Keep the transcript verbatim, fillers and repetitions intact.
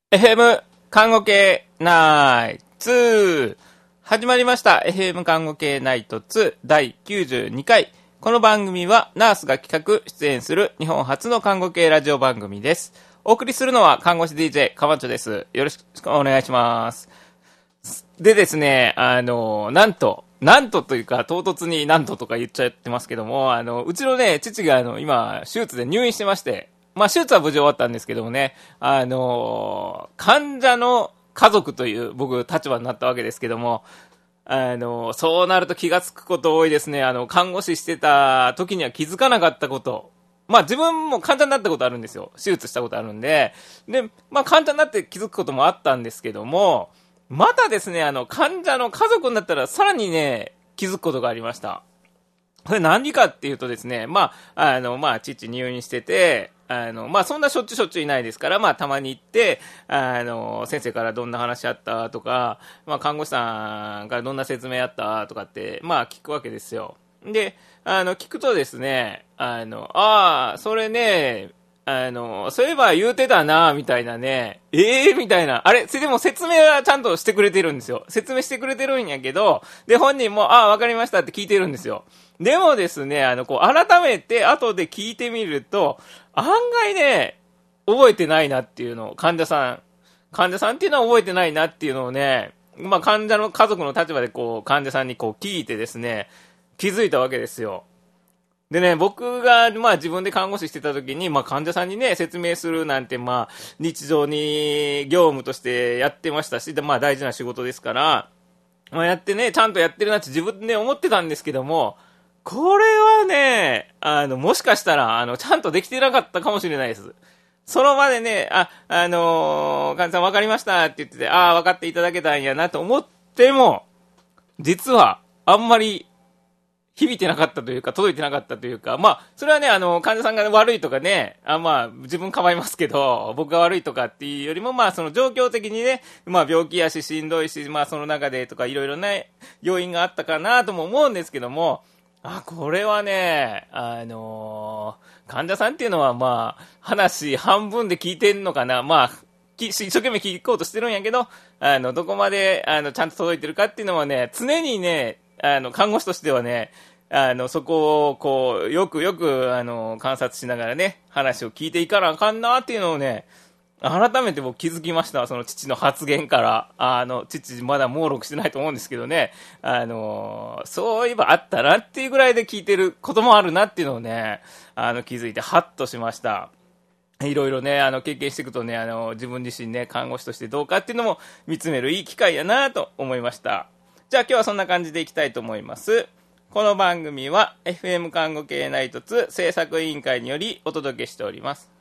エフエム 看護系ナイツ始まりました。 エフエム 看護系ナイトツーだいきゅうじゅうにかい。この番組はナースが企画出演する日本初の看護系ラジオ番組です。お送りするのは看護師 ディージェー かまちょです。よろしくお願いします。でですね、あのなんとなんとというか唐突になんととか言っちゃってますけども、あのうちのね父があの今手術で入院してまして、まあ手術は無事終わったんですけどもね、あの患者の家族という僕立場になったわけですけども、あのそうなると気がつくこと多いですね。あの看護師してた時には気づかなかったこと、まあ自分も患者になったことあるんですよ。手術したことあるんで、でまあ患者になって気づくこともあったんですけども、またですね、あの患者の家族になったらさらにね気づくことがありました。これ何かっていうとですね、まあ、あの、まあ、父入院してて、あの、まあ、そんなしょっちゅうしょっちゅういないですから、まあ、たまに行って、あの、先生からどんな話あったとか、まあ、看護師さんからどんな説明あったとかって、まあ、聞くわけですよ。で、あの、聞くとですね、あの、ああ、それね、あの、そういえば言うてたな、みたいなね、ええー、みたいな、あれ、でも説明はちゃんとしてくれてるんですよ。説明してくれてるんやけど、で、本人も、ああ、わかりましたって聞いてるんですよ。でもですね、あの、こう、改めて後で聞いてみると、案外ね、覚えてないなっていうのを、患者さん、患者さんっていうのは覚えてないなっていうのをね、まあ、患者の家族の立場でこう、患者さんにこう聞いてですね、気づいたわけですよ。でね、僕が、まあ自分で看護師してた時に、まあ患者さんにね、説明するなんて、まあ、日常に業務としてやってましたし、でまあ大事な仕事ですから、まあやってね、ちゃんとやってるなって自分で思ってたんですけども、これはね、あの、もしかしたら、あの、ちゃんとできてなかったかもしれないです。その場でね、あ、あのー、患者さん分かりましたって言ってて、ああ、分かっていただけたんやなと思っても、実は、あんまり、響いてなかったというか、届いてなかったというか、まあ、それはね、あの、患者さんが悪いとかね、あまあ、自分構いますけど、僕が悪いとかっていうよりも、まあ、その状況的にね、まあ、病気やし、しんどいし、まあ、その中でとか、いろいろね、要因があったかなとも思うんですけども、あ、これはね、あのー、患者さんっていうのは、まあ、話半分で聞いてんのかな、まあ、一生懸命聞こうとしてるんやけど、あの、どこまで、あの、ちゃんと届いてるかっていうのはね、常にね、あの、看護師としてはね、あの、そこを、こう、よくよく、あの、観察しながらね、話を聞いていかなあかんなっていうのをね、改めて僕気づきました。その父の発言から。あの、父まだ猛録してないと思うんですけどね。あの、そういえばあったなっていうぐらいで聞いてることもあるなっていうのをね、あの、気づいてハッとしました。いろいろね、あの、経験していくとね、あの、自分自身ね、看護師としてどうかっていうのも見つめるいい機会やなと思いました。じゃあ今日はそんな感じでいきたいと思います。この番組は エフエム 看護系ナイトツー制作委員会によりお届けしております。